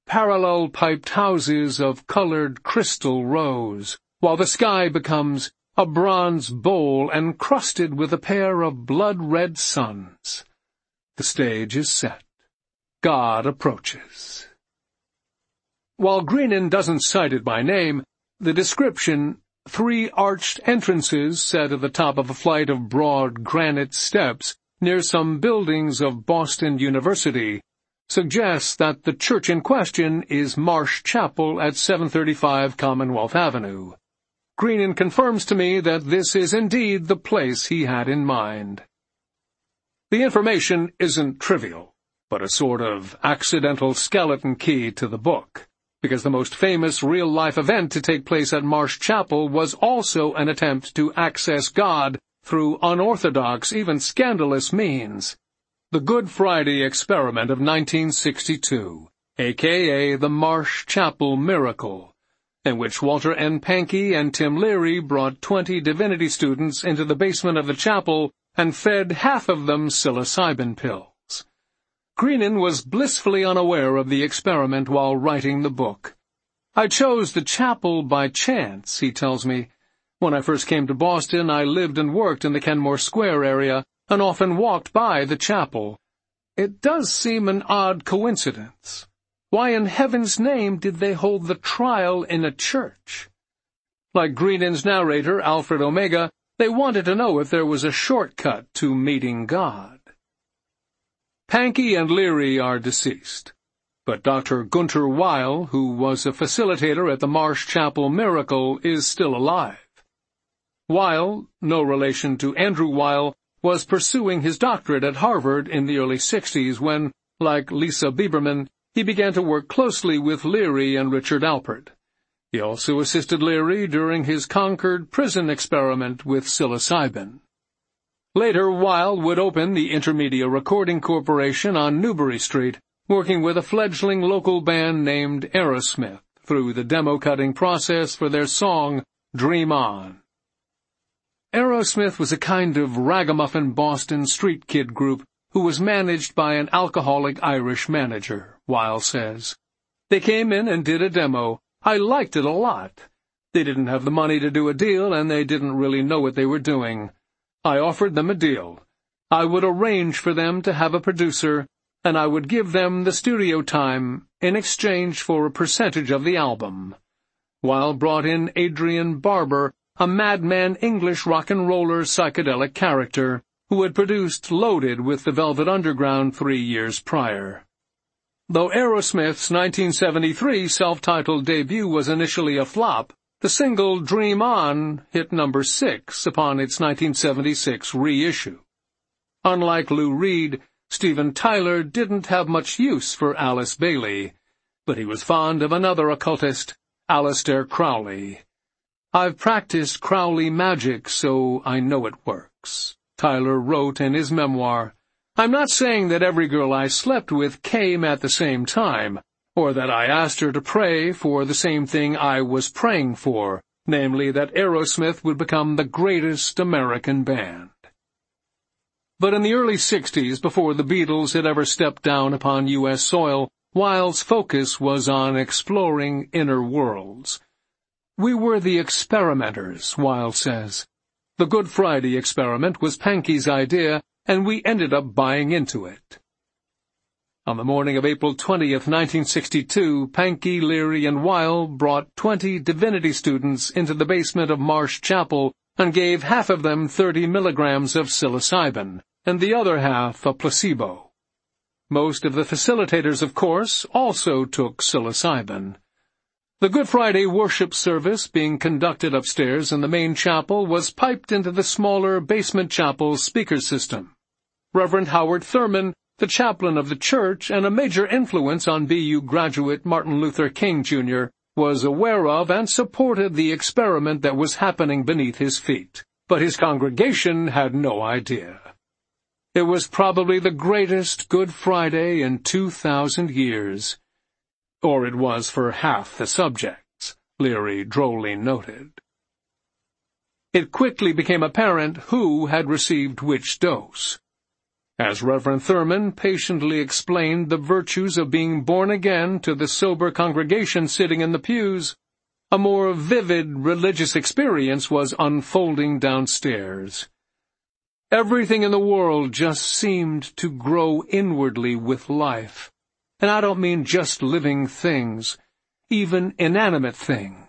parallel piped houses of colored crystal rose, while the sky becomes a bronze bowl encrusted with a pair of blood-red suns. The stage is set. God approaches. While Greenan doesn't cite it by name, the description, 3 arched entrances set at the top of a flight of broad granite steps near some buildings of Boston University, suggests that the church in question is Marsh Chapel at 735 Commonwealth Avenue. Greenan confirms to me that this is indeed the place he had in mind. The information isn't trivial, but a sort of accidental skeleton key to the book, because the most famous real-life event to take place at Marsh Chapel was also an attempt to access God through unorthodox, even scandalous means. The Good Friday experiment of 1962, a.k.a. the Marsh Chapel miracle, in which Walter N. Pankey and Tim Leary brought 20 divinity students into the basement of the chapel and fed half of them psilocybin pills. Greenan was blissfully unaware of the experiment while writing the book. I chose the chapel by chance, he tells me. When I first came to Boston, I lived and worked in the Kenmore Square area and often walked by the chapel. It does seem an odd coincidence. Why in heaven's name did they hold the trial in a church? Like Greenan's narrator, Alfred Omega, they wanted to know if there was a shortcut to meeting God. Pankey and Leary are deceased, but Dr. Gunter Weil, who was a facilitator at the Marsh Chapel miracle, is still alive. Weil, no relation to Andrew Weil, was pursuing his doctorate at Harvard in the early 60s when, like Lisa Biberman, he began to work closely with Leary and Richard Alpert. He also assisted Leary during his Concord prison experiment with psilocybin. Later, Weil would open the Intermedia Recording Corporation on Newbury Street, working with a fledgling local band named Aerosmith through the demo-cutting process for their song, Dream On. Aerosmith was a kind of ragamuffin Boston street kid group who was managed by an alcoholic Irish manager, Weil says. They came in and did a demo. I liked it a lot. They didn't have the money to do a deal, and they didn't really know what they were doing. I offered them a deal. I would arrange for them to have a producer, and I would give them the studio time in exchange for a percentage of the album. Weil brought in Adrian Barber, a madman English rock and roller psychedelic character who had produced Loaded with the Velvet Underground 3 years prior. Though Aerosmith's 1973 self-titled debut was initially a flop, the single Dream On hit number 6 upon its 1976 reissue. Unlike Lou Reed, Steven Tyler didn't have much use for Alice Bailey, but he was fond of another occultist, Aleister Crowley. I've practiced Crowley magic, so I know it works, Tyler wrote in his memoir. I'm not saying that every girl I slept with came at the same time, or that I asked her to pray for the same thing I was praying for, namely that Aerosmith would become the greatest American band. But in the early 60s, before the Beatles had ever stepped down upon U.S. soil, Weil's focus was on exploring inner worlds. We were the experimenters, Weil says. The Good Friday experiment was Pankey's idea, and we ended up buying into it. On the morning of April 20th, 1962, Pankey, Leary, and Weil brought 20 divinity students into the basement of Marsh Chapel and gave half of them 30 milligrams of psilocybin, and the other half a placebo. Most of the facilitators, of course, also took psilocybin. The Good Friday worship service being conducted upstairs in the main chapel was piped into the smaller basement chapel's speaker system. Reverend Howard Thurman, the chaplain of the church and a major influence on BU graduate Martin Luther King, Jr., was aware of and supported the experiment that was happening beneath his feet, but his congregation had no idea. It was probably the greatest Good Friday in 2,000 years. Or it was for half the subjects, Leary drolly noted. It quickly became apparent who had received which dose. As Reverend Thurman patiently explained the virtues of being born again to the sober congregation sitting in the pews, a more vivid religious experience was unfolding downstairs. Everything in the world just seemed to grow inwardly with life. And I don't mean just living things, even inanimate things.